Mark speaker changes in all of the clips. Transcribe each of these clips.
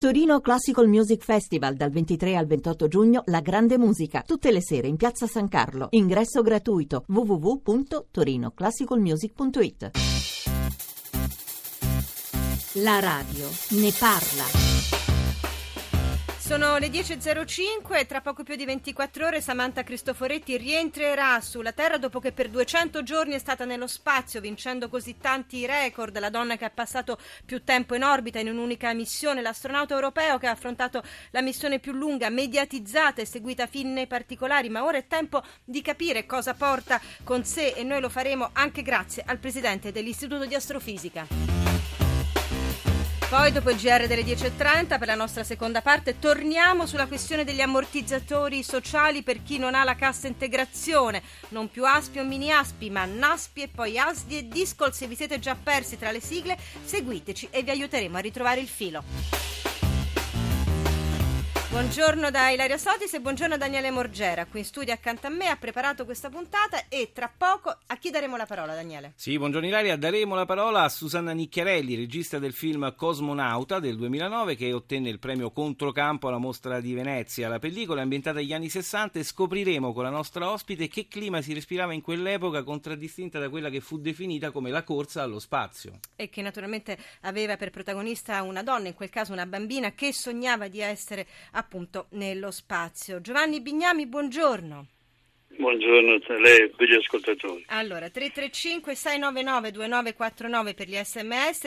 Speaker 1: Torino Classical Music Festival dal 23 al 28 giugno, la grande musica, tutte le sere in Piazza San Carlo. Ingresso gratuito www.torinoclassicalmusic.it. La radio ne parla.
Speaker 2: Sono le 10.05 e tra poco più di 24 ore Samantha Cristoforetti rientrerà sulla Terra dopo che per 200 giorni è stata nello spazio, vincendo così tanti record. La donna che ha passato più tempo in orbita in un'unica missione, l'astronauta europeo che ha affrontato la missione più lunga, mediatizzata e seguita fin nei particolari. Ma ora è tempo di capire cosa porta con sé, e noi lo faremo anche grazie al presidente dell'Istituto di Astrofisica. Poi, dopo il GR delle 10.30, per la nostra seconda parte, torniamo sulla questione degli ammortizzatori sociali per chi non ha la cassa integrazione. Non più ASPI o mini ASPI, ma NASPI e poi ASDI e DISCOL. Se vi siete già persi tra le sigle, seguiteci e vi aiuteremo a ritrovare il filo. Buongiorno da Ilaria Sotis e buongiorno a Daniele Morgera, qui in studio accanto a me, ha preparato questa puntata e tra poco a chi daremo la parola, Daniele?
Speaker 3: Sì, buongiorno Ilaria, daremo la parola a Susanna Nicchiarelli, regista del film Cosmonauta del 2009 che ottenne il premio Controcampo alla Mostra di Venezia. La pellicola è ambientata agli anni 60 e scopriremo con la nostra ospite che clima si respirava in quell'epoca contraddistinta da quella che fu definita come la corsa allo spazio. E
Speaker 2: che naturalmente aveva per protagonista una donna, in quel caso una bambina, che sognava di essere appunto nello spazio. Giovanni Bignami, buongiorno.
Speaker 4: Buongiorno a lei e agli ascoltatori.
Speaker 2: Allora, 335-699-2949 per gli sms,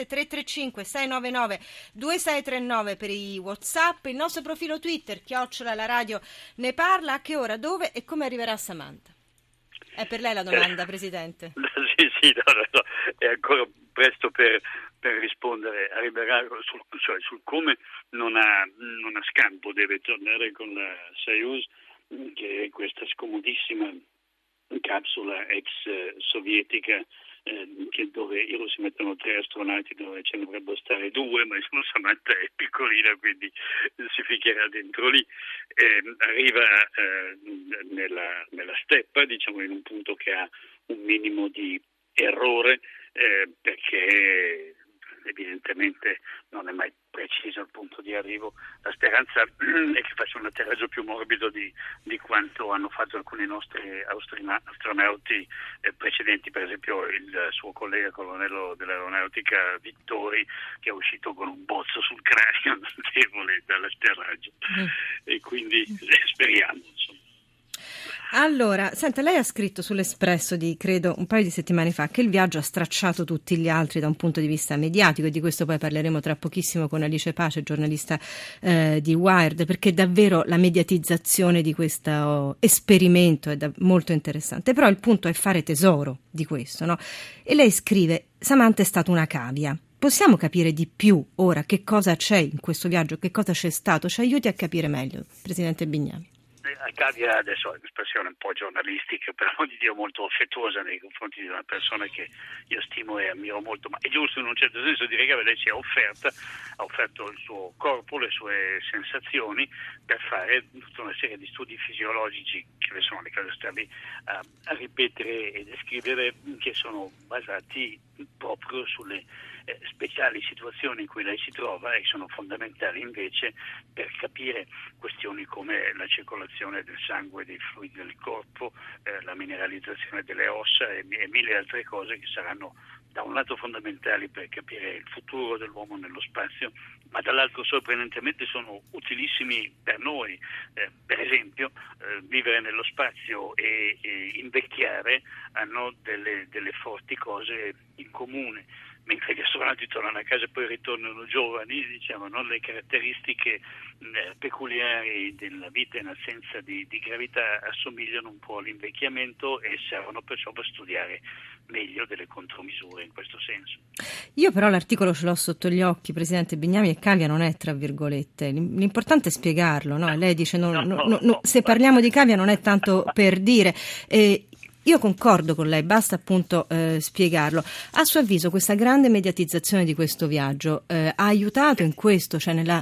Speaker 2: 335-699-2639 per i WhatsApp, il nostro profilo Twitter, @la radio ne parla. A che ora, dove e come arriverà Samantha? È per lei la domanda, Presidente.
Speaker 4: Sì, no, è ancora presto per rispondere. Arriverà sul come non ha scampo, deve tornare con la Soyuz, che è questa scomodissima capsula ex sovietica dove i russi mettono 3 astronauti dove ce ne dovrebbero stare 2, ma Samantha è piccolina, quindi si ficcherà dentro lì. Arriva nella steppa, diciamo in un punto che ha un minimo di errore, perché evidentemente non è mai preciso il punto di arrivo. La speranza è che faccia un atterraggio più morbido di quanto hanno fatto alcuni nostri astronauti precedenti, per esempio il suo collega colonnello dell'aeronautica Vittori, che è uscito con un bozzo sul cranio notevole dall'atterraggio. E quindi speriamo, insomma.
Speaker 2: Allora, senta, lei ha scritto sull'Espresso di, credo, un paio di settimane fa che il viaggio ha stracciato tutti gli altri da un punto di vista mediatico, e di questo poi parleremo tra pochissimo con Alice Pace, giornalista di Wired, perché davvero la mediatizzazione di questo esperimento è molto interessante. Però il punto è fare tesoro di questo, no? E lei scrive: Samantha è stata una cavia. Possiamo capire di più ora che cosa c'è in questo viaggio, che cosa c'è stato? Ci aiuti a capire meglio, Presidente Bignami.
Speaker 4: Cavia adesso è un'espressione un po' giornalistica, però di Dio molto affettuosa nei confronti di una persona che io stimo e ammiro molto, ma è giusto in un certo senso dire che lei si è ha offerto il suo corpo, le sue sensazioni, per fare tutta una serie di studi fisiologici, che sono le cose stavi a ripetere e descrivere, che sono basati proprio sulle speciali situazioni in cui lei si trova, e sono fondamentali invece per capire questioni come la circolazione del sangue e dei fluidi del corpo, la mineralizzazione delle ossa e mille altre cose che saranno da un lato fondamentali per capire il futuro dell'uomo nello spazio, ma dall'altro sorprendentemente sono utilissimi per noi. Per esempio, vivere nello spazio e invecchiare hanno delle forti cose in comune. Mentre gli astronauti tornano a casa e poi ritornano giovani, diciamo, no? Le caratteristiche peculiari della vita in assenza di gravità assomigliano un po' all'invecchiamento e servono perciò per studiare meglio delle contromisure in questo senso.
Speaker 2: Io però l'articolo ce l'ho sotto gli occhi, Presidente Bignami, e cavia non è tra virgolette. L'importante è spiegarlo, no? Lei dice se parliamo di cavia non è tanto per dire. Io concordo con lei, basta appunto spiegarlo. A suo avviso questa grande mediatizzazione di questo viaggio ha aiutato in questo, cioè nella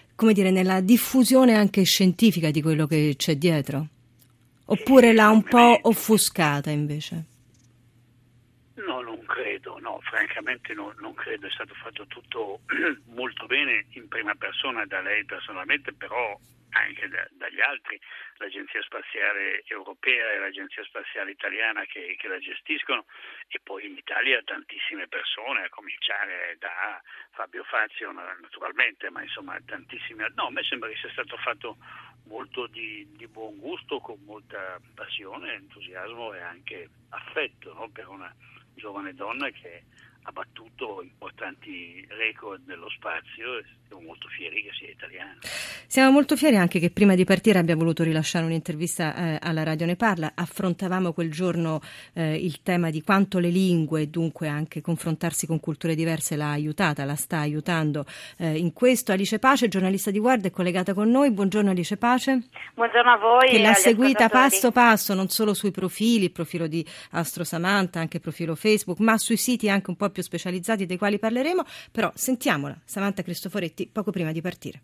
Speaker 2: diffusione anche scientifica di quello che c'è dietro? Oppure l'ha un po' offuscata invece?
Speaker 4: No, non credo, no, francamente non credo, è stato fatto tutto molto bene in prima persona da lei personalmente, però anche dagli altri, l'Agenzia Spaziale Europea e l'Agenzia Spaziale Italiana che la gestiscono, e poi in Italia tantissime persone, a cominciare da Fabio Fazio naturalmente, ma insomma tantissime. No, a me sembra che sia stato fatto molto di buon gusto, con molta passione, entusiasmo e anche affetto, no? Per una giovane donna che ha battuto importanti record nello spazio, e siamo molto fieri che sia italiana.
Speaker 2: Siamo molto fieri anche che prima di partire abbia voluto rilasciare un'intervista alla Radio Ne Parla. Affrontavamo quel giorno il tema di quanto le lingue, dunque anche confrontarsi con culture diverse, la sta aiutando in questo. Alice Pace, giornalista di Guardia, è collegata con noi. Buongiorno Alice Pace.
Speaker 5: Buongiorno a voi.
Speaker 2: Che l'ha seguita passo passo, non solo sui profili, il profilo di Astro Samantha, anche il profilo Facebook, ma sui siti anche un po' più specializzati dei quali parleremo. Però sentiamola, Samantha Cristoforetti, poco prima di partire.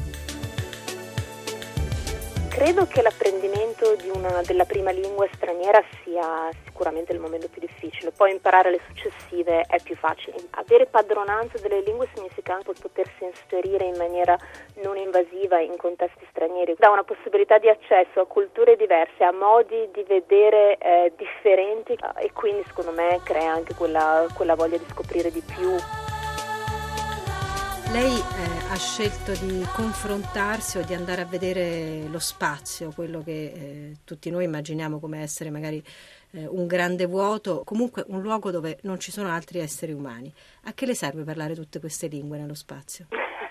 Speaker 5: Credo che l'apprendimento della prima lingua straniera sia sicuramente il momento più difficile, poi imparare le successive è più facile. Avere padronanza delle lingue significa anche potersi inserire in maniera non invasiva in contesti stranieri, dà una possibilità di accesso a culture diverse, a modi di vedere differenti, e quindi secondo me crea anche quella voglia di scoprire di più.
Speaker 2: Lei ha scelto di confrontarsi o di andare a vedere lo spazio, quello che tutti noi immaginiamo come essere magari un grande vuoto, comunque un luogo dove non ci sono altri esseri umani. A che le serve parlare tutte queste lingue nello spazio?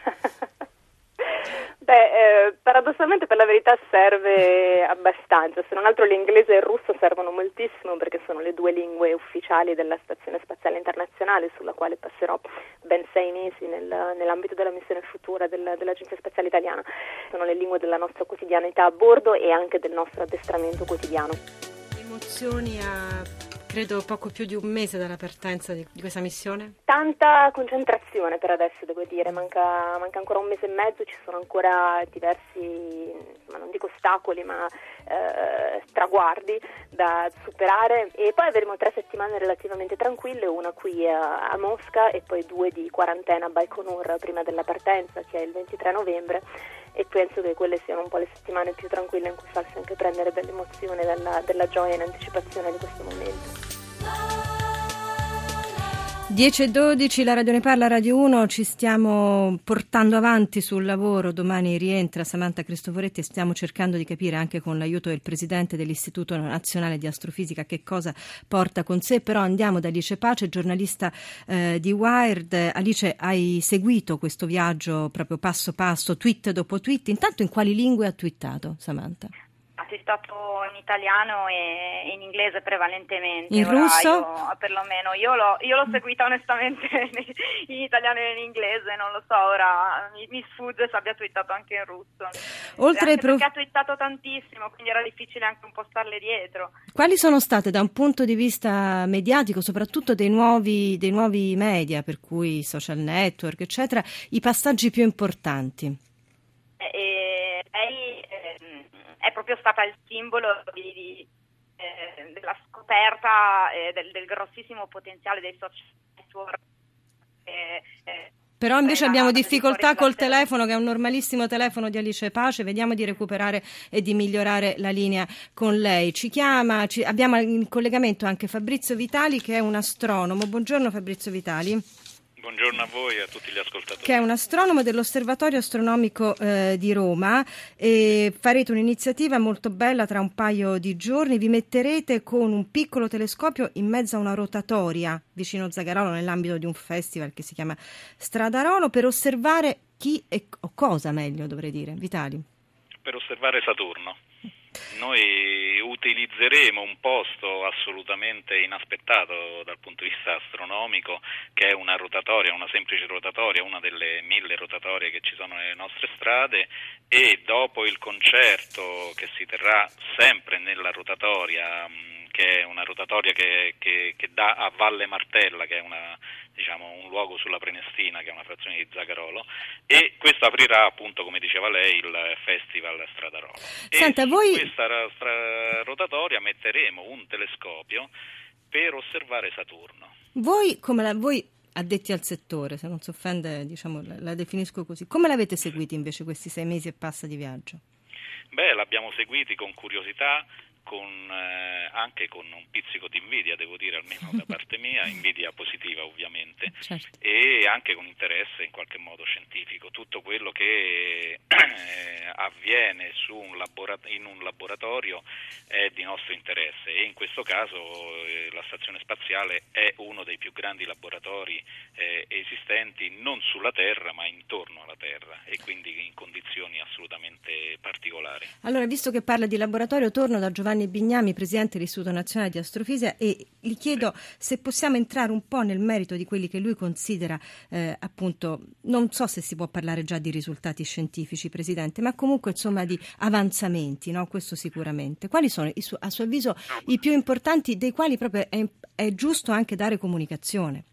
Speaker 5: Paradossalmente per la verità serve abbastanza, se non altro l'inglese e il russo servono moltissimo perché sono le due lingue ufficiali della Stazione Spaziale Internazionale, sulla quale passerò ben 6 mesi nell'ambito della missione futura dell'Agenzia Spaziale Italiana. Sono le lingue della nostra quotidianità a bordo e anche del nostro addestramento quotidiano.
Speaker 2: Emozioni credo poco più di un mese dalla partenza di questa missione?
Speaker 5: Tanta concentrazione per adesso, devo dire, manca ancora un mese e mezzo, ci sono ancora diversi, ma non dico ostacoli, ma traguardi da superare, e poi avremo 3 settimane relativamente tranquille, una qui a Mosca e poi 2 di quarantena a Baikonur prima della partenza, che è il 23 novembre, e penso che quelle siano un po' le settimane più tranquille in cui farsi anche prendere dell'emozione, della gioia in anticipazione di questo momento.
Speaker 2: 10:12, la Radio Ne Parla, Radio 1, ci stiamo portando avanti sul lavoro. Domani rientra Samantha Cristoforetti e stiamo cercando di capire anche con l'aiuto del presidente dell'Istituto Nazionale di Astrofisica che cosa porta con sé. Però andiamo da Alice Pace, giornalista di Wired. Alice, hai seguito questo viaggio proprio passo passo, tweet dopo tweet. Intanto in quali lingue ha twittato Samantha?
Speaker 6: Ha twittato in italiano e in inglese prevalentemente.
Speaker 2: In russo?
Speaker 6: Perlomeno io l'ho seguita onestamente in italiano e in inglese, non lo so, ora mi sfugge se abbia twittato anche in russo. Perché ha twittato tantissimo, quindi era difficile anche un po' starle dietro.
Speaker 2: Quali sono state da un punto di vista mediatico, soprattutto dei nuovi media, per cui social network, eccetera, i passaggi più importanti?
Speaker 6: Lei è proprio stata il simbolo della scoperta del grossissimo potenziale dei social network.
Speaker 2: Però invece abbiamo difficoltà col telefono, che è un normalissimo telefono di Alice Pace. Vediamo di recuperare e di migliorare la linea con lei. Abbiamo in collegamento anche Fabrizio Vitali, che è un astronomo. Buongiorno Fabrizio Vitali.
Speaker 7: Buongiorno a voi e a tutti gli ascoltatori.
Speaker 2: Che è un astronomo dell'Osservatorio Astronomico di Roma, e farete un'iniziativa molto bella tra un paio di giorni. Vi metterete con un piccolo telescopio in mezzo a una rotatoria vicino Zagarolo, nell'ambito di un festival che si chiama Stradarolo, per osservare chi e cosa, meglio dovrei dire, Vitali.
Speaker 7: Per osservare Saturno. Noi utilizzeremo un posto assolutamente inaspettato dal punto di vista astronomico, che è una rotatoria, una semplice rotatoria, una delle 1000 rotatorie che ci sono nelle nostre strade, e dopo il concerto che si terrà sempre nella rotatoria, che è una rotatoria che dà a Valle Martella, che è un luogo sulla Prenestina, che è una frazione di Zagarolo, e questo aprirà, appunto, come diceva lei, il Festival Stradarolo.
Speaker 2: Senta,
Speaker 7: e
Speaker 2: voi...
Speaker 7: in questa rotatoria metteremo un telescopio per osservare Saturno.
Speaker 2: Voi addetti al settore, se non si offende, diciamo, la definisco così, come l'avete seguito invece questi 6 mesi e passa di viaggio?
Speaker 7: L'abbiamo seguiti con curiosità, anche con un pizzico di invidia, devo dire, almeno da parte mia, invidia positiva ovviamente,
Speaker 2: certo.
Speaker 7: E anche con interesse in qualche modo scientifico. Tutto quello che avviene in un laboratorio è di nostro interesse, e in questo caso la stazione spaziale è uno dei più grandi laboratori esistenti non sulla Terra ma intorno alla Terra, e quindi in condizioni assolutamente particolari.
Speaker 2: Allora, visto che parla di laboratorio, torno da Giovanni Bignami, presidente dell'Istituto Nazionale di Astrofisica, e gli chiedo se possiamo entrare un po' nel merito di quelli che lui considera, appunto, non so se si può parlare già di risultati scientifici, Presidente, ma comunque insomma di avanzamenti, no? Questo sicuramente. Quali sono, a suo avviso, i più importanti, dei quali proprio è giusto anche dare comunicazione?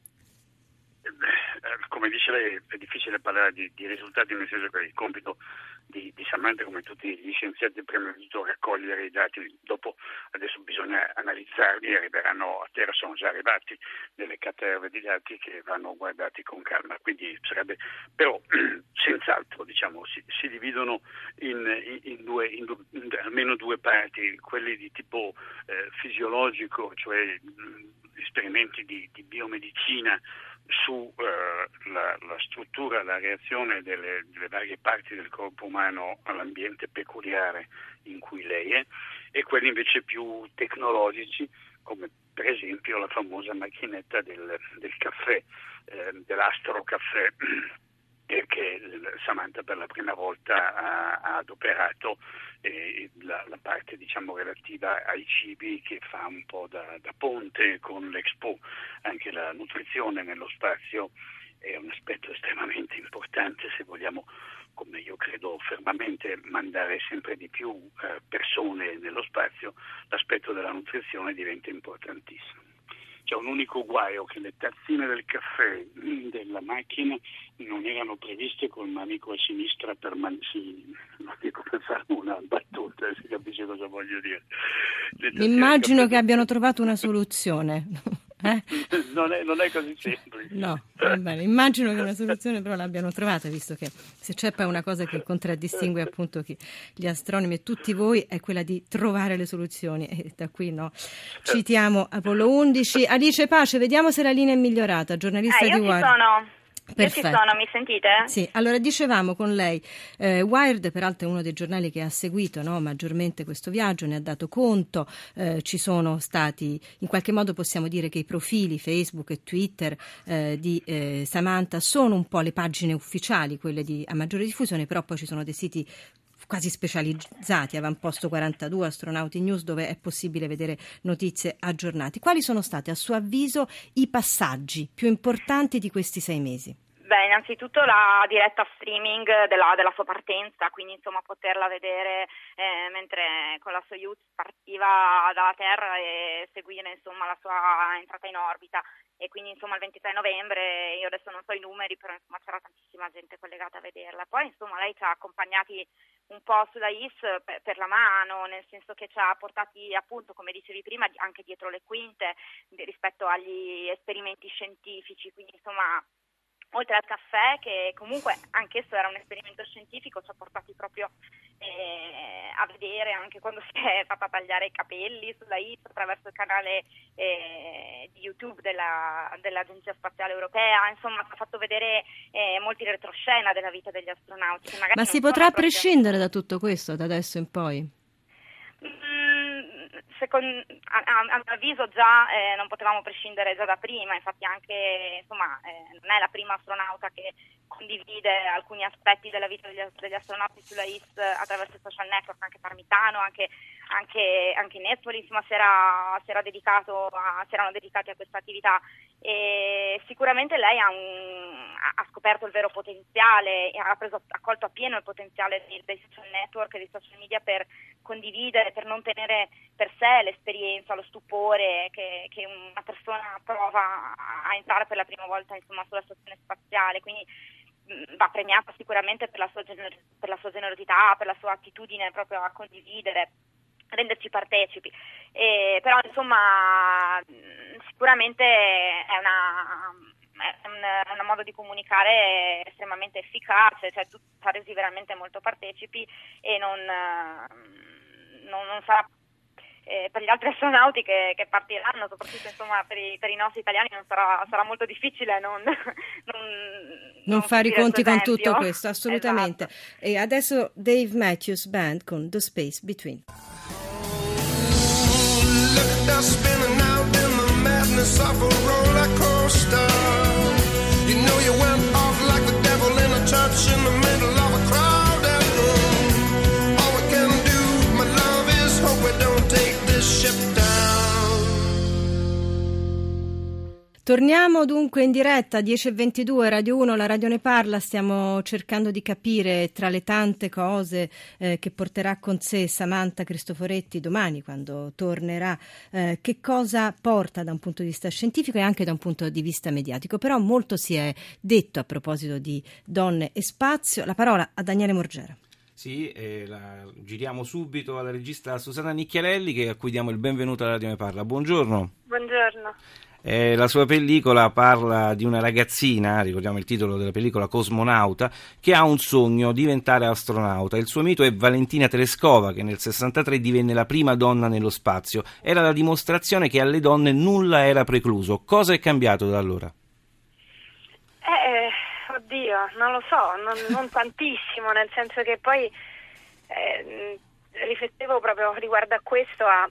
Speaker 4: Come dice lei, è difficile parlare di risultati, nel senso che il compito di Samantha, come tutti gli scienziati, prima di tutto raccogliere i dati, dopo adesso bisogna analizzarli, arriveranno a terra, sono già arrivati delle caterve di dati che vanno guardati con calma, quindi sarebbe, però senz'altro diciamo si dividono in almeno due parti, quelli di tipo fisiologico, cioè esperimenti di biomedicina su la struttura, la reazione delle varie parti del corpo umano all'ambiente peculiare in cui lei è, e quelli invece più tecnologici, come per esempio la famosa macchinetta del caffè, dell'Astro Caffè, che Samantha per la prima volta ha adoperato, la parte diciamo relativa ai cibi, che fa un po' da ponte con l'Expo. Anche la nutrizione nello spazio è un aspetto estremamente importante se vogliamo, come io credo fermamente, mandare sempre di più persone nello spazio. L'aspetto della nutrizione diventa importantissimo. C'è un unico guaio, che le tazzine del caffè della macchina non erano previste col manico a sinistra non dico per fare una battuta, si capisce cosa voglio dire.
Speaker 2: Immagino che abbiano trovato una soluzione.
Speaker 4: Non è così semplice.
Speaker 2: No, va bene. Immagino che una soluzione però l'abbiano trovata, visto che se c'è poi una cosa che contraddistingue appunto gli astronomi e tutti voi, è quella di trovare le soluzioni, e da qui citiamo Apollo 11. Alice Pace, vediamo se la linea è migliorata, giornalista di Wired.
Speaker 6: Io ci sono, mi sentite?
Speaker 2: Sì, allora dicevamo con lei, Wired peraltro è uno dei giornali che ha seguito maggiormente questo viaggio, ne ha dato conto, ci sono stati, in qualche modo possiamo dire che i profili Facebook e Twitter di Samantha sono un po' le pagine ufficiali, quelle a maggiore diffusione, però poi ci sono dei siti quasi specializzati, Avamposto 42, Astronauti News, dove è possibile vedere notizie aggiornate. Quali sono stati, a suo avviso, i passaggi più importanti di questi 6 mesi?
Speaker 6: Beh, innanzitutto la diretta streaming della sua partenza, quindi insomma poterla vedere mentre con la Soyuz partiva dalla Terra e seguire insomma la sua entrata in orbita. E quindi insomma il 26 novembre, io adesso non so i numeri, però insomma c'era tantissima gente collegata a vederla. Poi insomma lei ci ha accompagnati un po' sulla IS per la mano, nel senso che ci ha portati appunto, come dicevi prima, anche dietro le quinte rispetto agli esperimenti scientifici, quindi insomma oltre al caffè, che comunque anch'esso era un esperimento scientifico, ci ha portati proprio a vedere anche quando si è fatta tagliare i capelli sulla IS attraverso il canale di YouTube dell'Agenzia Spaziale Europea. Insomma, ci ha fatto vedere molti retroscena della vita degli astronauti.
Speaker 2: Ma si potrà prescindere da tutto questo da adesso in poi?
Speaker 6: A mio avviso già non potevamo prescindere già da prima, infatti anche non è la prima astronauta che condivide alcuni aspetti della vita degli astronauti sulla IS attraverso i social network. Anche Parmitano, anche Nespoli si erano dedicati a questa attività, e sicuramente lei ha scoperto il vero potenziale e ha colto appieno il potenziale dei social network e dei social media per condividere, per non tenere per sé l'esperienza, lo stupore che una persona prova a entrare per la prima volta sulla stazione spaziale. Quindi va premiata sicuramente per la sua generosità, per la sua attitudine proprio a condividere renderci partecipi. Però insomma sicuramente è un modo di comunicare estremamente efficace, cioè tu fa resi veramente molto partecipi e non sarà per gli altri astronauti che partiranno, soprattutto insomma per i nostri italiani sarà molto difficile non
Speaker 2: fare i conti con tutto questo, assolutamente.
Speaker 6: Esatto.
Speaker 2: E adesso Dave Matthews Band con The Space Between.
Speaker 8: Look, spinning out in the madness of a roller coaster. You know you went off like the devil in a church in the middle of a crowded room. All we can do, my love, is hope we don't take this ship down.
Speaker 2: Torniamo dunque in diretta, 10:22, Radio 1, la radio ne parla, stiamo cercando di capire tra le tante cose che porterà con sé Samantha Cristoforetti domani quando tornerà, che cosa porta da un punto di vista scientifico e anche da un punto di vista mediatico. Però molto si è detto a proposito di donne e spazio. La parola a Daniele Morgera.
Speaker 3: Sì, giriamo subito alla regista Susanna Nicchiarelli, a cui diamo il benvenuto alla radio ne parla. Buongiorno.
Speaker 5: Buongiorno.
Speaker 3: La sua pellicola parla di una ragazzina, ricordiamo il titolo della pellicola, Cosmonauta, che ha un sogno: diventare astronauta. Il suo mito è Valentina Tereskova, che nel 63 divenne la prima donna nello spazio. Era la dimostrazione che alle donne nulla era precluso. Cosa è cambiato da allora?
Speaker 5: Oddio, non lo so, non tantissimo, nel senso che poi riflettevo proprio riguardo a questo a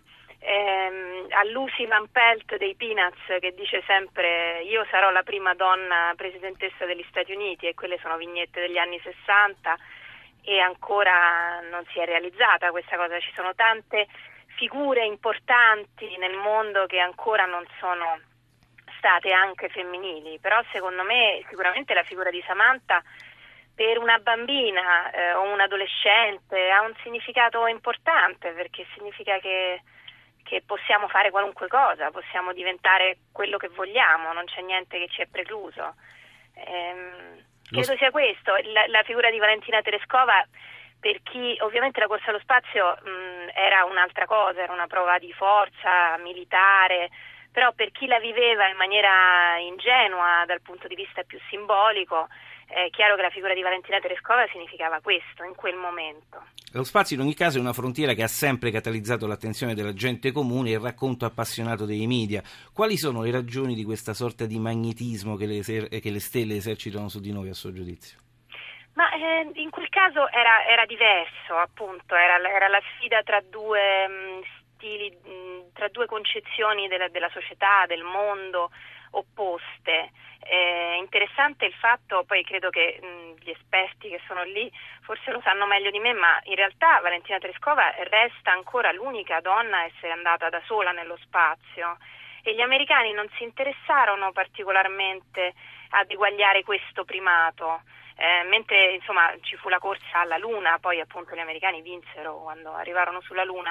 Speaker 5: Lucy Van Pelt dei Peanuts, che dice sempre: io sarò la prima donna presidentessa degli Stati Uniti, e quelle sono vignette degli anni 60 e ancora non si è realizzata questa cosa. Ci sono tante figure importanti nel mondo che ancora non sono state anche femminili, però secondo me sicuramente la figura di Samantha per una bambina o un adolescente ha un significato importante, perché significa che possiamo fare qualunque cosa, possiamo diventare quello che vogliamo, non c'è niente che ci è precluso. Credo sia questo. La figura di Valentina Tereskova, per chi ovviamente la corsa allo spazio era un'altra cosa, era una prova di forza militare, però per chi la viveva in maniera ingenua dal punto di vista più simbolico, è chiaro che la figura di Valentina Tereskova significava questo in quel momento.
Speaker 3: Lo spazio in ogni caso è una frontiera che ha sempre catalizzato l'attenzione della gente comune e il racconto appassionato dei media. Quali sono le ragioni di questa sorta di magnetismo che le stelle esercitano su di noi, a suo giudizio?
Speaker 5: Ma in quel caso era diverso, appunto, era la sfida tra due stili, tra due concezioni della società, del mondo, opposte. Interessante il fatto, poi credo che gli esperti che sono lì forse lo sanno meglio di me, ma in realtà Valentina Tereskova resta ancora l'unica donna a essere andata da sola nello spazio, e gli americani non si interessarono particolarmente ad eguagliare questo primato, mentre insomma ci fu la corsa alla Luna, poi appunto gli americani vinsero quando arrivarono sulla Luna.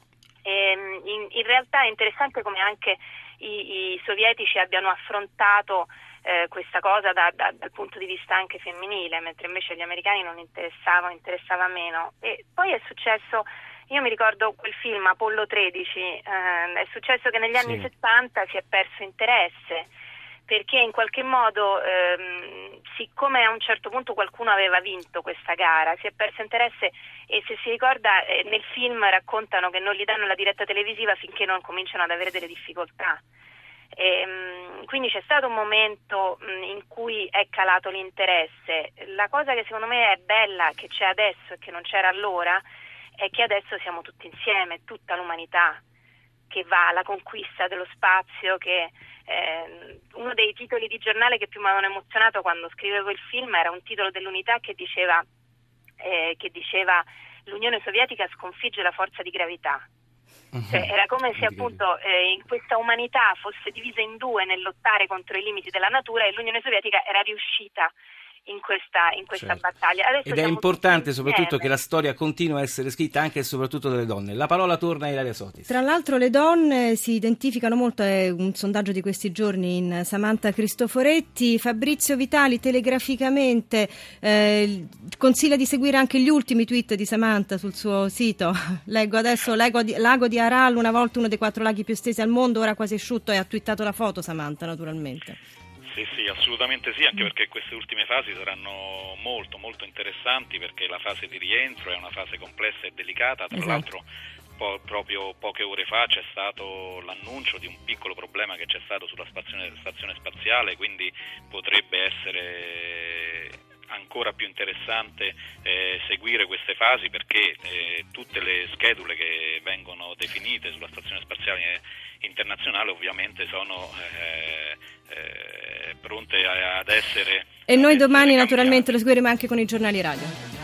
Speaker 5: In realtà è interessante come anche i sovietici abbiano affrontato questa cosa dal punto di vista anche femminile, mentre invece agli americani non interessava meno. E poi è successo, io mi ricordo quel film Apollo 13, è successo che negli anni 70 si è perso interesse, perché in qualche modo, siccome a un certo punto qualcuno aveva vinto questa gara, si è perso interesse, e se si ricorda nel film raccontano che non gli danno la diretta televisiva finché non cominciano ad avere delle difficoltà. Quindi c'è stato un momento in cui è calato l'interesse. La cosa che secondo me è bella, che c'è adesso e che non c'era allora, è che adesso siamo tutti insieme, tutta l'umanità che va alla conquista dello spazio, che uno dei titoli di giornale che più mi avevano emozionato quando scrivevo il film era un titolo dell'Unità che diceva l'Unione Sovietica sconfigge la forza di gravità. Cioè, era come se appunto in questa umanità fosse divisa in due nel lottare contro i limiti della natura, e l'Unione Sovietica era riuscita
Speaker 6: in questa battaglia. Adesso
Speaker 3: ed è importante soprattutto che la storia continua a essere scritta anche e soprattutto dalle donne. La parola torna a Ilaria Sotis.
Speaker 2: Tra l'altro le donne si identificano molto, è un sondaggio di questi giorni in Samantha Cristoforetti. Fabrizio Vitali telegraficamente consiglia di seguire anche gli ultimi tweet di Samantha sul suo sito. Leggo adesso, lago di Aral, una volta uno dei 4 laghi più estesi al mondo, ora quasi asciutto, e ha twittato la foto Samantha, naturalmente.
Speaker 7: Sì, assolutamente sì, anche perché queste ultime fasi saranno molto molto interessanti, perché la fase di rientro è una fase complessa e delicata. Tra l'altro proprio poche ore fa c'è stato l'annuncio di un piccolo problema che c'è stato sulla stazione spaziale, quindi potrebbe essere ancora più interessante seguire queste fasi, perché tutte le schedule che vengono definite sulla stazione spaziale internazionale ovviamente sono pronte ad essere.
Speaker 2: E noi domani naturalmente lo seguiremo anche con i giornali radio.